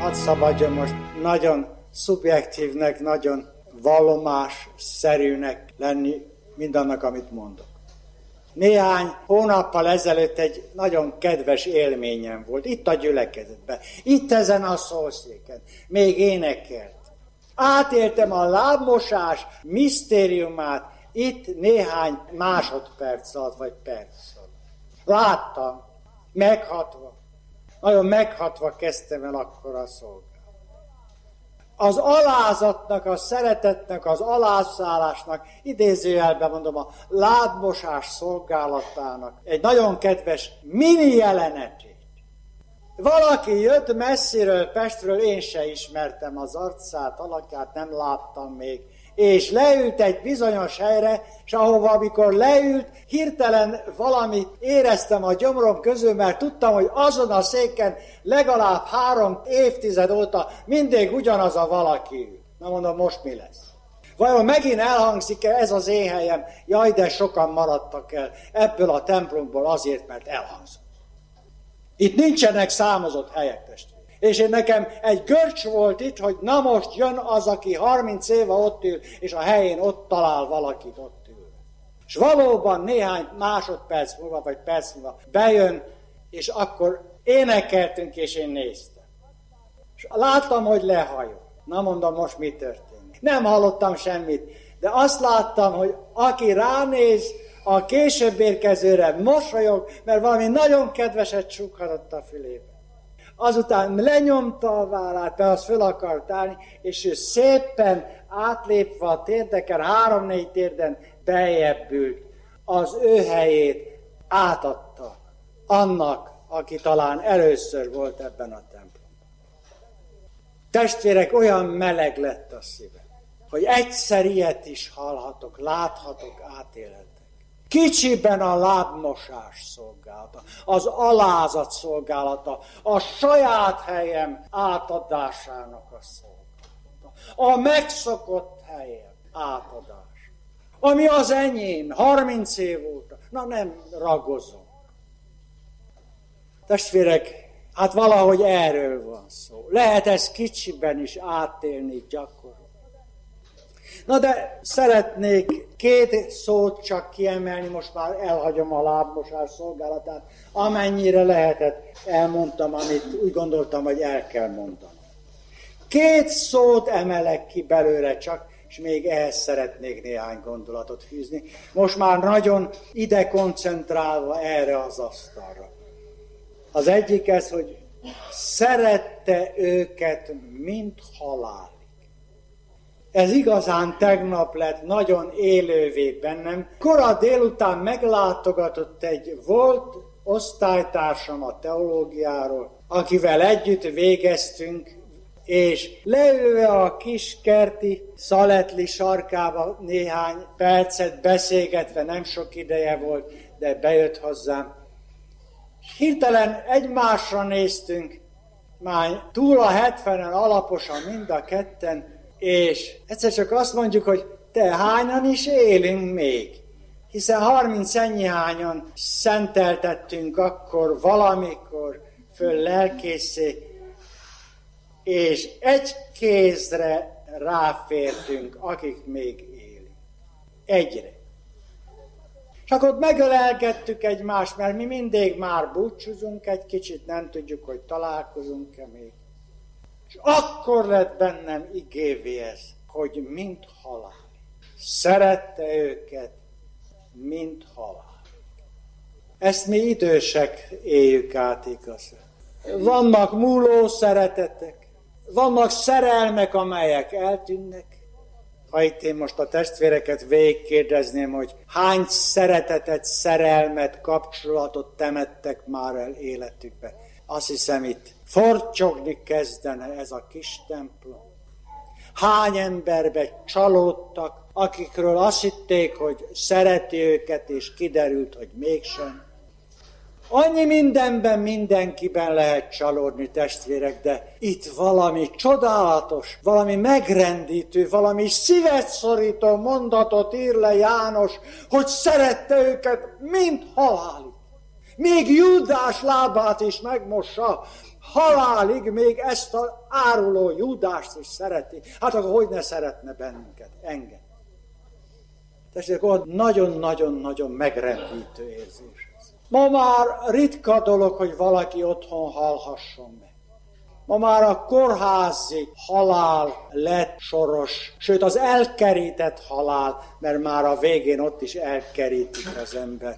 hadd szabadjon most nagyon szubjektívnek, nagyon vallomásszerűnek lenni mindannak, amit mondok. Néhány hónappal ezelőtt egy nagyon kedves élményem volt, itt a gyülekezetben, itt ezen a szószéken, még énekelt. Átéltem a lábmosás misztériumát itt néhány másodperc alatt, vagy perc alatt. Láttam, meghatva, nagyon meghatva kezdtem el akkor a szolgálatot. Az alázatnak, a szeretetnek, az alászállásnak, idézőjelben mondom, a lábmosás szolgálatának egy nagyon kedves mini jelenetét. Valaki jött messziről, Pestről, én se ismertem az arcát, alakját nem láttam még, és leült egy bizonyos helyre, és ahova amikor leült, hirtelen valamit éreztem a gyomrom közül, mert tudtam, hogy azon a széken legalább 3 évtized óta mindig ugyanaz a valaki ül. Na mondom, most mi lesz? Vajon megint elhangzik-e ez az én helyem? Jaj, de sokan maradtak el ebből a templomból azért, mert elhangzott. Itt nincsenek számozott helyek, testvérek. És én nekem egy görcs volt itt, hogy na most jön az, aki 30 éve ott ül, és a helyén ott talál valakit, ott ül. És valóban néhány másodperc múlva, vagy perc múlva bejön, és akkor énekeltünk, és én néztem. És láttam, hogy lehajol. Na mondom, most mi történik? Nem hallottam semmit, de azt láttam, hogy aki ránéz, a később érkezőre mosolyog, mert valami nagyon kedveset csukhatott a fülébe. Azután lenyomta a vállát, mert az föl akart állni, és ő szépen átlépve a térdeken, 3-4 térden beljebb ült. Az ő helyét átadta annak, aki talán először volt ebben a templomban. Testvérek, olyan meleg lett a szívem, hogy egyszer ilyet is hallhatok, láthatok, átélhetek. Kicsiben a lábmosás szolgálata, az alázat szolgálata, a saját helyem átadásának a szolgálata, a megszokott helyem átadás, ami az enyém 30 év óta, na nem ragozom. Testvérek, hát valahogy erről van szó. Lehet ezt kicsiben is átélni, gyakorolni. Na de szeretnék 2 szót csak kiemelni, most már elhagyom a lábmosás szolgálatát, amennyire lehetett, elmondtam, amit úgy gondoltam, hogy el kell mondanom. 2 szót emelek ki belőle csak, és még ehhez szeretnék néhány gondolatot fűzni. Most már nagyon ide koncentrálva erre az asztalra. Az egyik ez, hogy szerette őket, mint halál. Ez igazán tegnap lett nagyon élővé bennem. Kora délután meglátogatott egy volt osztálytársam a teológiáról, akivel együtt végeztünk, és leülve a kis kerti szaletli sarkába néhány percet beszélgetve, nem sok ideje volt, de bejött hozzám. Hirtelen egymásra néztünk, már túl a 70-en alaposan mind a ketten, és egyszer csak azt mondjuk, hogy te hányan is élünk még, hiszen 30 ennyihányan szenteltettünk akkor valamikor föl lelkészé, és egy kézre ráfértünk, akik még élünk. Egyre. És akkor megölelgettük egymást, mert mi mindig már búcsúzunk egy kicsit, nem tudjuk, hogy találkozunk-e még. És akkor lett bennem igévé ez, hogy mint halál. Szerette őket, mint halál. Ezt mi idősek éljük át, igaz. Vannak múló szeretetek, vannak szerelmek, amelyek eltűnnek. Ha itt én most a testvéreket végigkérdezném, hogy hány szeretetet, szerelmet, kapcsolatot temettek már el életükbe. Azt hiszem, itt fortyogni kezdene ez a kis templom. Hány emberbe csalódtak, akikről azt hitték, hogy szereti őket, és kiderült, hogy mégsem. Annyi mindenben, mindenkiben lehet csalódni, testvérek, de itt valami csodálatos, valami megrendítő, valami szívet szorító mondatot ír le János, hogy szerette őket, mint halálig. Még Júdás lábát is megmossa, halálig még ezt az áruló Júdást is szereti. Hát akkor hogy ne szeretne bennünket, engem? Testvérek, ott nagyon-nagyon-nagyon megrendítő érzés. Ma már ritka dolog, hogy valaki otthon halhasson meg. Ma már a kórházi halál lett soros, sőt az elkerített halál, mert már a végén ott is elkerítik az ember.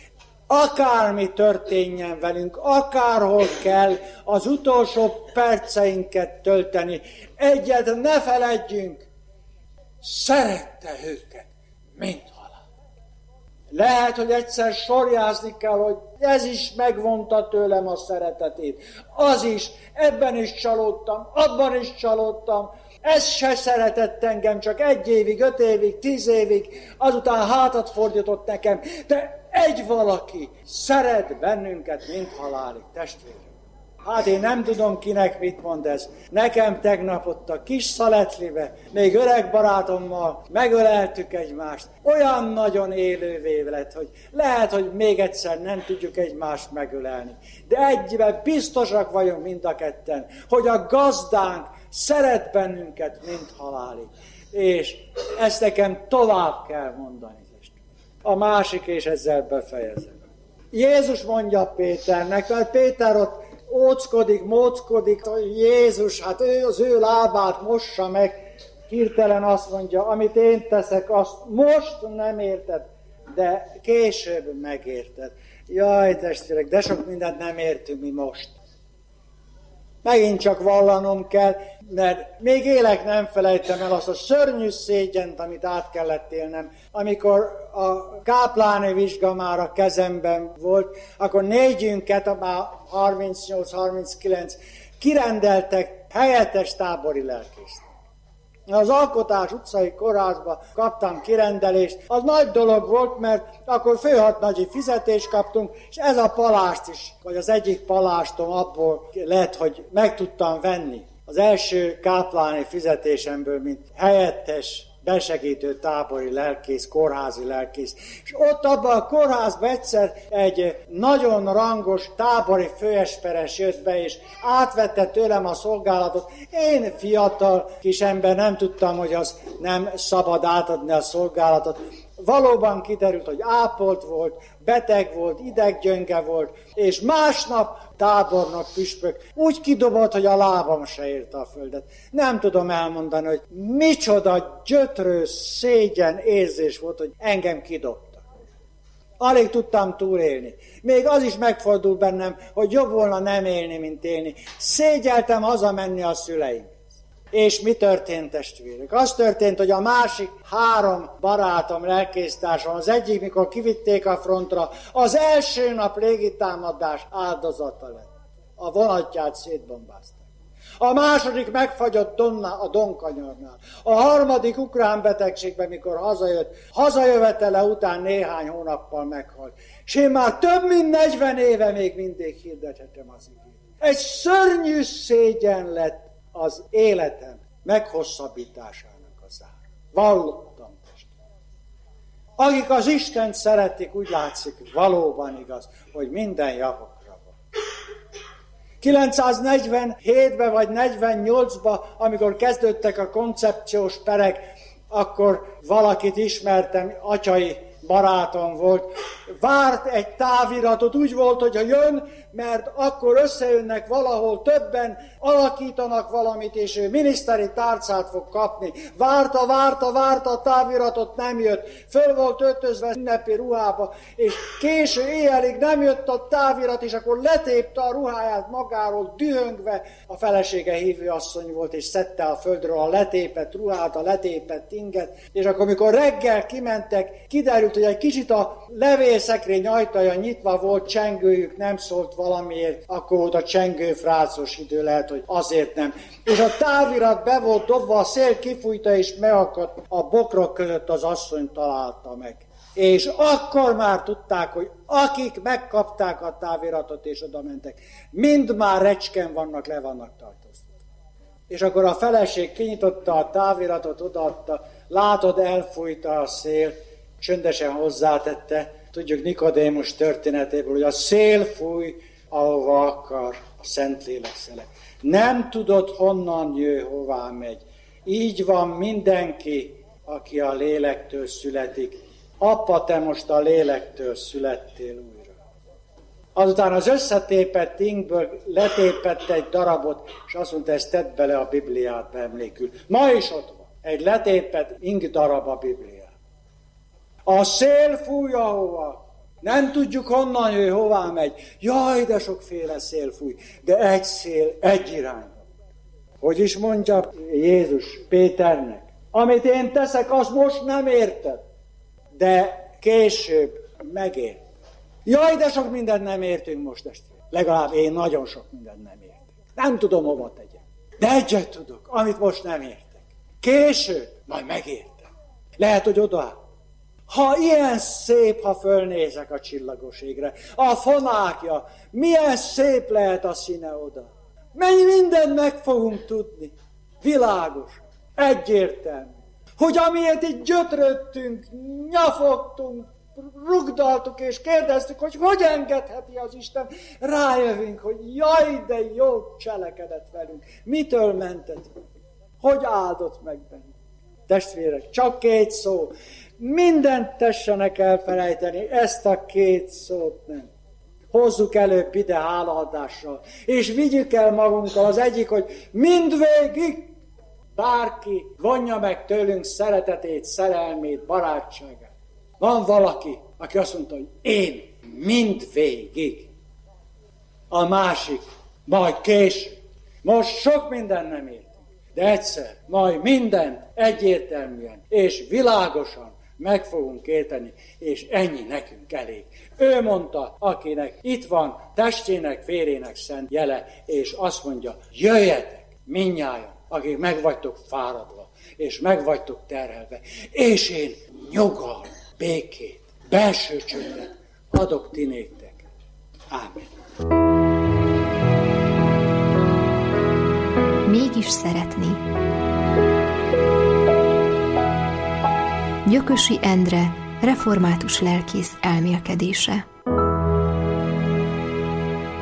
Akármi történjen velünk, akárhol kell az utolsó perceinket tölteni, egyet ne feledjünk, szerette őket, mint halál. Lehet, hogy egyszer sorjázni kell, hogy ez is megvonta tőlem a szeretetét. Az is, ebben is csalódtam, abban is csalódtam. Ez se szeretett engem, csak 1 évig, 5 évig, 10 évig, azután hátat fordított nekem. De egy valaki szeret bennünket, mint halálig, testvérem. Hát én nem tudom, kinek mit mond ez. Nekem tegnap ott a kis Szaletlibe, még öreg barátommal megöleltük egymást. Olyan nagyon élővé lett, hogy lehet, hogy még egyszer nem tudjuk egymást megölelni. De egyben biztosak vagyunk mind a ketten, hogy a gazdánk szeret bennünket, mint halálig. És ezt nekem tovább kell mondani. A másik, és ezzel befejezem. Jézus mondja Péternek, mert Péter ott óckodik, móckodik, hogy Jézus, hát ő az ő lábát mossa meg, hirtelen azt mondja, amit én teszek, azt most nem érted, de később megérted. Jaj, testvérek, de sok mindent nem értünk mi most. Megint csak vallanom kell, mert még élek nem felejtem el azt a szörnyű szégyent, amit át kellett élnem. Amikor a kápláni vizsga már a kezemben volt, akkor 4-ünket, már 38-39, kirendeltek helyettes tábori lelkészt. Az Alkotás utcai kórházba kaptam kirendelést. Az nagy dolog volt, mert akkor főhadnagyi fizetést kaptunk, és ez a palást is, vagy az egyik palástom abból lett, hogy meg tudtam venni. Az első kápláni fizetésemből, mint helyettes besegítő tábori lelkész, kórházi lelkész. És ott abban a kórházban egyszer egy nagyon rangos tábori főesperes jött be, és átvette tőlem a szolgálatot. Én fiatal kis ember nem tudtam, hogy az nem szabad átadni a szolgálatot. Valóban kiderült, hogy ápolt volt, beteg volt, ideggyönge volt, és másnap tábornok püspök úgy kidobott, hogy a lábam se érte a földet. Nem tudom elmondani, hogy micsoda gyötrő szégyen érzés volt, hogy engem kidobtak. Alig tudtam túlélni. Még az is megfordult bennem, hogy jobb volna nem élni, mint élni. Szégyeltem hazamenni a szüleim. És mi történt, testvérek? Az történt, hogy a másik 3 barátom, lelkésztársam, az egyik, mikor kivitték a frontra, az első nap légitámadás áldozata lett. A vonatját szétbombázták. A második megfagyott a Donkanyarnál. A harmadik ukrán betegségben, mikor hazajött, hazajövetele után néhány hónappal meghalt. És én már több mint 40 éve még mindig hirdethetem az igét. Egy szörnyű szégyen lett az életem meghosszabbításának a zár. Vallottam, testvérem. Akik az Istent szeretik, úgy látszik, valóban igaz, hogy minden javakra van. 947-ben vagy 48-ban, amikor kezdődtek a koncepciós perek, akkor valakit ismertem, atyai barátom volt, várt egy táviratot, úgy volt, hogy ha jön, mert akkor összejönnek valahol többen, alakítanak valamit, és ő miniszteri tárcát fog kapni. Várta a táviratot, nem jött. Föl volt öltözve ünnepi ruhába, és késő éjjelig nem jött a távirat, és akkor letépte a ruháját magáról, dühöngve. A felesége hívőasszony volt, és szedte a földről a letépett ruhát, a letépett inget, és akkor, mikor reggel kimentek, kiderült, hogy egy kicsit a levélszekrény ajtaja nyitva volt, csengőjük nem szólt valamiért, akkor volt a csengőfrászos idő, lehet, hogy azért nem. És a távirat be volt dobva, a szél kifújta, és megakadt a bokrok között, az asszony találta meg. És akkor már tudták, hogy akik megkapták a táviratot és oda mentek, mind már recsken vannak, le vannak tartóztatva. És akkor a feleség kinyitotta a táviratot, odaadta, látod, elfújta a szél, csöndesen hozzátette, tudjuk Nikodémus történetéből, hogy a szél fúj, ahova akar a Szentlélek szele. Nem tudod, honnan jön, hová megy. Így van mindenki, aki a lélektől születik. Apa, te most a lélektől születtél újra. Azután az összetépett inkből letépett egy darabot, és azt mondta, ezt tedd bele a Bibliádba emlékül. Ma is ott van. Egy letépett ink darab a Bibliában. A szél fúj, ahova. Nem tudjuk, honnan jön, hová megy. Jaj, de sokféle szél fúj. De egy szél, egy irányba. Hogy is mondja Jézus Péternek? Amit én teszek, azt most nem érted. De később megért. Jaj, de sok mindent nem értünk most este. Legalább én nagyon sok mindent nem értek. Nem tudom, hova tegyem. De egyet tudok, amit most nem értek. Később majd megértem. Lehet, hogy odaáll. Ha ilyen szép, ha fölnézek a csillagos égre, a fonákja, milyen szép lehet a színe oda. Mennyi mindent meg fogunk tudni. Világos, egyértelmű. Hogy amiért itt gyötrödtünk, nyafogtunk, rugdaltuk és kérdeztük, hogy engedheti az Isten, rájövünk, hogy jaj, de jó cselekedett velünk. Mitől mentettünk? Hogy áldott meg bennünk? Testvérek, csak 2 szó. Mindent tessenek elfelejteni, ezt a 2 szót nem. Hozzuk előbb ide hálaadással, és vigyük el magunkkal. Az egyik, hogy mindvégig bárki vonja meg tőlünk szeretetét, szerelmét, barátságát. Van valaki, aki azt mondta, hogy én mindvégig. A másik, majd később. Most sok minden nem értünk, de egyszer, majd mindent egyértelműen és világosan meg fogunk érteni, és ennyi nekünk elég. Ő mondta, akinek itt van testének, vérének szent jele, és azt mondja, jöjjetek mindnyájan, akik meg vagytok fáradva, és meg vagytok terhelve, és én nyugalmat, békét, belső csöndet adok ti néktek. Ámen. Mégis szeretni. Gyökösi Endre, református lelkész elmélkedése.